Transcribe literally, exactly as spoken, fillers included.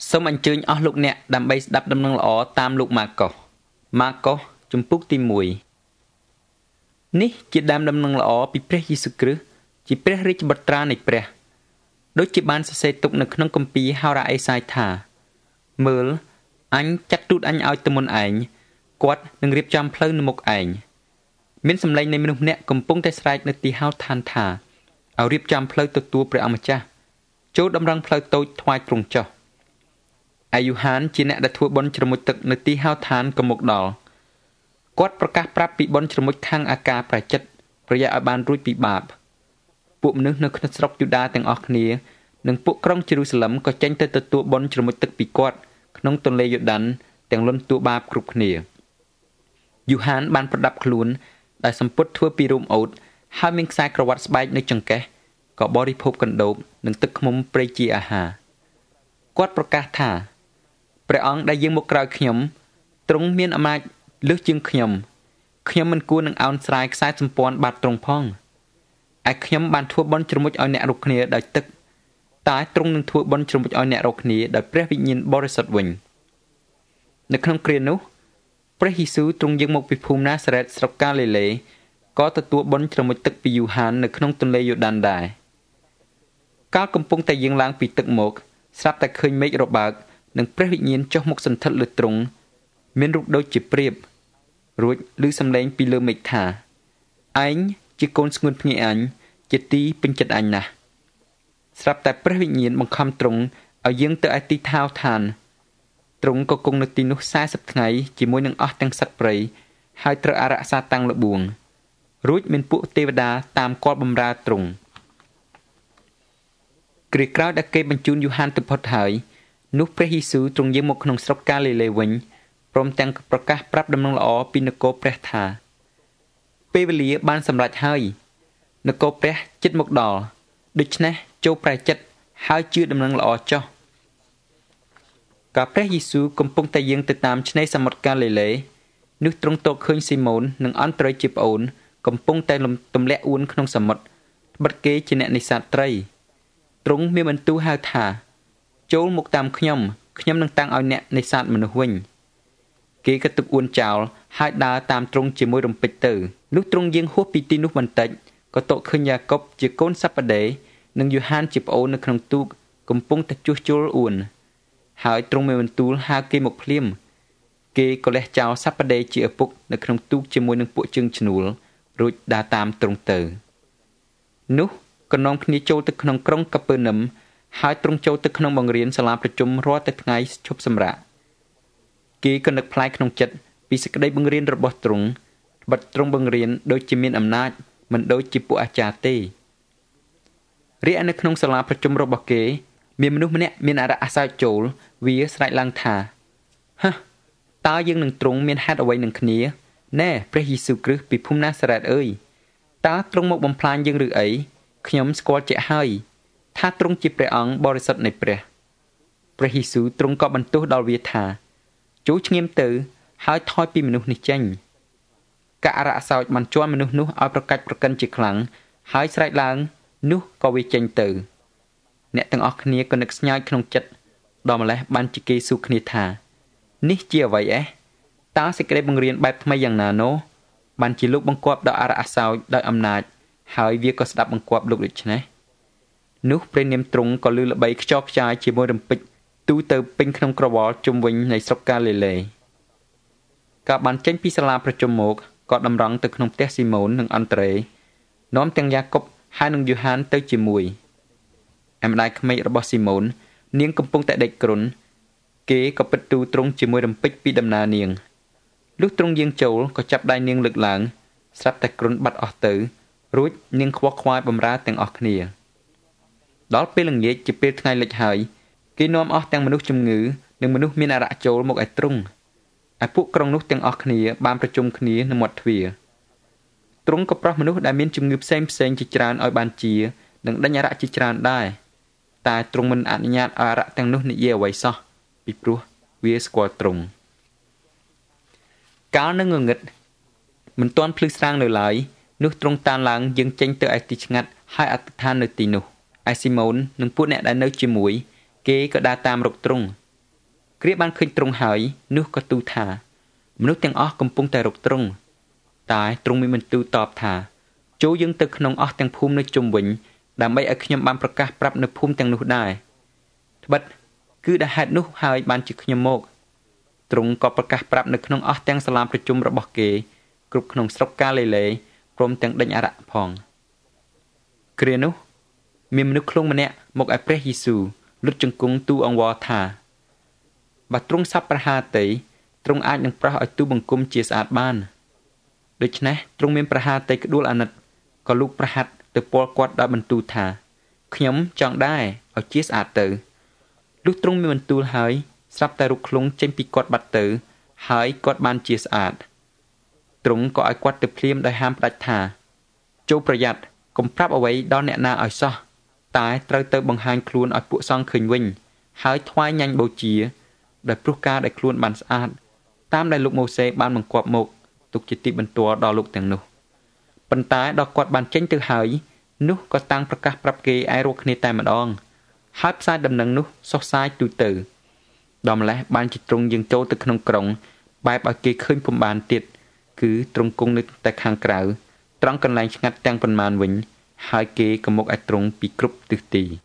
សូមអញ្ជើញអស់លោកអ្នកដើម្បីស្ដាប់ដំណឹងល្អតាមលោកម៉ាកុសម៉ាកុសជំពូកទីមួយនេះជាដើមដំណឹងល្អពីព្រះយេស៊ូវគ្រីស្ទជាព្រះរាជបុត្រានៃព្រះដូចជាបានសរសេរទុកនៅក្នុងគម្ពីរហោរ៉ាអេសាយថាមើលអញចាត់ទូតអញឲ្យទៅមុនឯងគាត់នឹងរៀបចំផ្លូវនៅមុខឯងមានសម្លេងនៃមនុស្សម្នាក់កំពុងតែស្រែកនៅទីហោឋានថាឲ្យរៀបចំផ្លូវទទួលព្រះអម្ចាស់ចូលតម្រង់ផ្លូវតូចថ្វាយទ្រង់ចុះអាយូហានជាអ្នកដែលធ្វើបុណ្យជ្រមុជទឹកនៅទីហោឋានក៏មកដល់គាត់ប្រកាសប្រាប់ពីបុណ្យជ្រមុជខាងអាការប្រាជិតប្រយ័ត្នឲ្យបានរួចពីបាបពួកមនុស្សនៅក្នុងស្រុកយូដាទាំងអស់គ្នានិងពួកក្រុងយេរូសាឡឹមក៏ចេញទៅទទួលបុណ្យជ្រមុជទឹកពីគាត់ក្នុងទន្លេយូដានទាំងលន់តួបាបគ្រប់គ្នាយូហានបានប្រដាប់ខ្លួនដោយសម្ពុតធ្វើពីរោមអូតហើយមានខ្សែក្រវ៉ាត់ស្បែកនៅចង្កេះក៏បរិភោគកណ្ដូបនិងទឹកឃ្មុំព្រៃជាអាហារគាត់ប្រកាសថាព្រះអង្គដែលយាងមកក្រោយខ្ញុំទ្រង់មានអំណាចលើសជាងខ្ញុំខ្ញុំមិនគួរនឹងអោនស្រាយខ្សែសម្ព័ន្ធបាត់ទ្រង់ផងឯខ្ញុំបានធ្វើបុណ្យជ្រមុជឲ្យអ្នករកគ្នាដោយទឹកតែទ្រង់នឹងធ្វើបុណ្យជ្រមុជឲ្យអ្នករកគ្នាដោយព្រះវិញ្ញាណបរិសុទ្ធវិញនៅក្នុងគ្រានោះព្រះយេស៊ូវទ្រង់យាងមកពីភូមិណាសារ៉េតស្រុកកាលីលេក៏ទទួលបុណ្យជ្រមុជទឹកពីយូហាននៅក្នុងទន្លេយូដានដែរកាលកំពុងតែយាងឡើងពីទឹកមកស្រាប់តែឃើញមេឃរបើកនិងព្រះវិញ្ញាណចុះមកសន្ធិដ្ឋលើទ្រង់មានរូបដូចជាព្រាបរួចឮសំឡេងពីលើមេឃថាឯងជាកូនស្ងួនភ្ងាអញជាទីពេញចិត្តអញណាស់ស្រាប់តែព្រះវិញ្ញាណបង្ខំទ្រង់ឲ្យយាងទៅឯទីថោឋានទ្រង់ក៏គង់នៅទីនោះសែសិបថ្ងៃជាមួយនឹងអស់ទាំងសត្វព្រៃហើយត្រូវអារក្សតាំងលបួងរួចមានពួកទេវតាតាមគាល់បម្រើទ្រង់គ្រាក្រោយដែលគេបញ្ជូនយូហានទៅផុតហើយនោះព្រះយេស៊ូវទ្រង់យាងមកក្នុងស្រុកកាលីលេវិញព្រមទាំងប្រកាសប្រាប់ដំណឹងល្អពីនគរព្រះថាពេលវេលាបានសម្រេចហើយនគរព្រះជិតមកដល់ដូច្នេះចូលប្រែចិត្តហើយជឿដំណឹងល្អចុះកាលព្រះយេស៊ូវកំពុងតែយាងទៅតាមឆ្នេរសមុទ្រកាលីលេនោះទ្រង់ទតឃើញស៊ីម៉ូននិងអន្ត្រីជាប្អូនកំពុងតែទម្លាក់អួនក្នុងសមុទ្របិទគេជាអ្នកនេសាទត្រីទ្រង់មានបន្ទូលហៅថាចូលមកតាមខ្ញុំខ្ញុំនឹងតាំងឲ្យអ្នកនេសាទមនុស្សវិញគេក៏ទុកអួនចោលហើយដើរតាមទ្រង់ជាមួយរំពេចទៅលុះទ្រង់យាងហួសពីទីនោះបន្តិចក៏ទតឃើញយ៉ាកុបជាកូនសាប់ដេនិងយូហានជាប្អូននៅក្នុងទូកកំពុងតែជួសជុលអួនហើយទ្រង់មានបន្ទូលហៅគេមកភ្លាមគេក៏លះចោលសាប់ដេជាឪពុកនៅក្នុងទូកជាមួយនឹងពួកជើងឈ្នួលរួចដើរតាមទ្រង់ទៅនោះក៏នាំគ្នាចូលទៅក្នុងក្រុងកាពឺនឹមហើយទ្រង់ចូលទៅក្នុងបង្រៀនសាលាប្រជុំរាល់តែថ្ងៃឈប់សម្រាកគេក៏នឹកផ្លែកក្នុងចិត្តពីសេចក្តីបង្រៀនរបស់ទ្រង់បិទទ្រង់បង្រៀនដូចជាមានអំណាចមិនដូចជាពួកអាចារ្យទេរីឯនៅក្នុងសាលាប្រជុំរបស់គេមានមនុស្សម្នាក់មានអារក្សអាសោចចូលវាស្រែកឡើងថាហ៎តើយើងនឹងទ្រង់មានហេតុអ្វីនឹងគ្នាណែព្រះយេស៊ូវគ្រីស្ទពីភូមិណាសារ៉េតអើយតើទ្រង់មកបំផ្លាញយើងឬអីខ្ញុំស្គាល់ជាក់ហើយថាទ្រង់ជាព្រះអង្គបរិសុទ្ធនៃព្រះព្រះយេស៊ូវទ្រង់ក៏បន្ទោសដល់វាថាចូលឆ្ងៀមទៅហើយថយពីមនុស្សនេះចេញកាអារក្សអាសោចបានជន់មនុស្សនោះឲ្យប្រកាច់ប្រកិនជាខ្លាំងហើយស្រែកឡើងនោះក៏វាចេញទៅអ្នកទាំងអស់គ្នាក៏នឹកស្ញើចក្នុងចិត្តដល់ម្លេះបានជាគេសួរគ្នាថានេះជាអ្វីអេតើសេចក្តីបង្រៀនបែបថ្មីយ៉ាងណាណូបានជាលោកបង្គាប់ដល់អារក្សអាសោចដោយអំណាចហើយវាក៏ស្ដាប់បង្គាប់លោកដូច្នេះនោះព្រះនាមទ្រង់ក៏លឺល្បីខ្ចរខ្ចាយជាមួយរំពេចទូទៅពេញក្នុងក្រវល់ជុំវិញនៃស្រុកកាលីលេកាលបានចេញពីសាលាប្រជុំមកក៏តម្រង់ទៅក្នុងផ្ទះស៊ីម៉ូននិងអន្ត្រេនាំទាំងយ៉ាកុបហើយនិងយូហានទៅជាមួយឯម្ដាយក្មេករបស់ស៊ីម៉ូននាងកំពុងតែដេកគ្រុនគេក៏ពិតទូទ្រង់ជាមួយរំពេចពីដំណើរនាងលុះទ្រង់យាងចូលក៏ចាប់ដៃនាងលើកឡើងស្រាប់តែគ្រុនបាត់អស់ទៅរួចនាងខ្វល់ខ្វាយបំរើទាំងអស់គ្នាដល់ពេលល្ងាចជាពេលថ្ងៃលិចហើយគេនាំអស់ទាំងមនុស្សជំងឺនិងមនុស្សមានអារក្សចូលមកឲ្យទ្រង់ឯពួកក្រុងនោះទាំងអស់គ្នាបានប្រជុំគ្នានៅមាត់ទ្វារទ្រង់ក៏ប្រោះមនុស្សដែលមានជំងឺផ្សេងផ្សេងជាច្រើនឲ្យបានជានិងដេញអារក្សជាច្រើនដែរតែទ្រង់មិនអនុញ្ញាតឲ្យអារក្សទាំងនោះនិយាយអ្វីសោះពីព្រោះវាស្គាល់ទ្រង់កាលនៅងងឹតមិនទាន់ភ្លឺស្រាងនៅឡើយនោះទ្រង់តានឡើងយើងចេញទៅឯទីឆ្ងាត់ហើយអធិដ្ឋាននៅទីនោះឯស៊ីម៉ូននិងពួកអ្នកដែលនៅជាមួយគេក៏ដើរតាមរកទ្រង់គ្រាបានឃើញទ្រង់ហើយនោះក៏ទូលថាមនុស្សទាំងអស់កំពុងតែរកទ្រង់តែទ្រង់មានបន្ទូលតបថាចូលយើងទៅក្នុងអស់ទាំងភូមិនៅជុំវិញដើម្បីឲ្យខ្ញុំបានប្រកាសប្រាប់នៅភូមិទាំងនោះដែរត្បិតគឺដែលហេតុនោះហើយបានជាខ្ញុំមកទ្រង់ក៏ប្រកាសប្រាប់នៅក្នុងអស់ទាំងសាលាប្រជុំរបស់គេគ្រប់ក្នុងស្រុកកាលីលេព្រមទាំងដេញអារក្សផងគ្រានោះមានមនុស្សខ្លងម្នាក់មកឲ្យព្រះយេស៊ូវលុតជង្គង់ទូអង្វរថាបើទ្រង់សពប្រហាតីទ្រង់អាចនឹងប្រោសឲ្យទូបង្គំជាស្អាតបានដូច្នេះទ្រង់មានប្រហាតីក្ដួលអាណិតក៏លូកប្រហាត់ទៅពលគាត់ដោយបន្ទូលថាខ្ញុំចង់ដែរឲ្យជាស្អាតទៅលុះទ្រង់មានបន្ទូលហើយស្រាប់តែរូបខ្លងចេញពីគាត់បាត់ទៅហើយគាត់បានជាស្អាតទ្រង់ក៏ឲ្យគាត់ទៅភ្លាមដោយហាមផ្ដាច់ថាចូលប្រយ័ត្នកុំប្រាប់អ្វីដល់អ្នកណាឲ្យសោះតែត្រូវទៅបង្ហាញខ្លួនឲ្យពួកសង្ឃឃើញវិញហើយថ្វាយញ៉ាញ់បូជាដោយព្រោះការដែលខ្លួនបានស្អាតតាមដែលលោកម៉ូសេបានបង្គាប់មកទុកជាទីបន្ទាល់ដល់លោកទាំងនោះប៉ុន្តែដល់គាត់បានចេញទៅហើយនោះក៏តាំងប្រកាសប្រាប់គេឯរកគ្នាតែម្ដងហើយផ្សាយដំណឹងនោះសុសសាយទូទៅដល់ម្លេះបានជាទ្រង់យើងចូលទៅក្នុងក្រុងបែបឲ្យគេឃើញពុំបានទៀតគឺទ្រង់គង់នៅតែខាងក្រៅត្រង់កន្លែងឆ្ងាត់ទាំងប៉ុន្មានវិញហើយគេក៏មកឲ្យទ្រង់ពីគ្រប់ទិសទី